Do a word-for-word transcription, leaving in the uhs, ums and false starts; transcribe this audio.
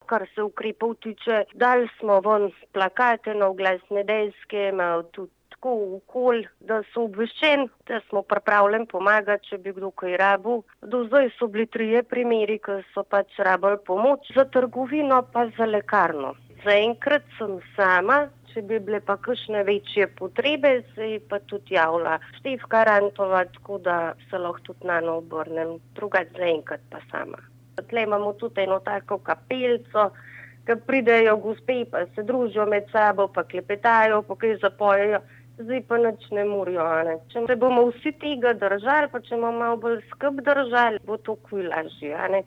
kar se ukrepov tiče. Dali smo ven plakate na oglasne deske, imajo tudi tako okol, da so obveščeni, da smo pripravljeni pomagati, če bi kdo kaj rabil. Do zdaj so bili trije primeri, ki so pač rabili pomoč, za trgovino pa za lekarno. Zaenkrat sem sama, če bi bile pa kakšne večje potrebe, se je pa tudi javila Štefka Rantova, tako da se lahko tudi nano obrnem. Drugače zaenkrat pa sama. Tle imamo tudi eno tako kapelico, ki pridejo gospe, pa se družijo med sabo, pa klepetajo, pa kaj zapojejo. Zdaj pa nič ne morajo, ne. Če se bomo vsi tega držali, pa če bomo malo bolj skupaj držali, bo to kuj lažje, ne.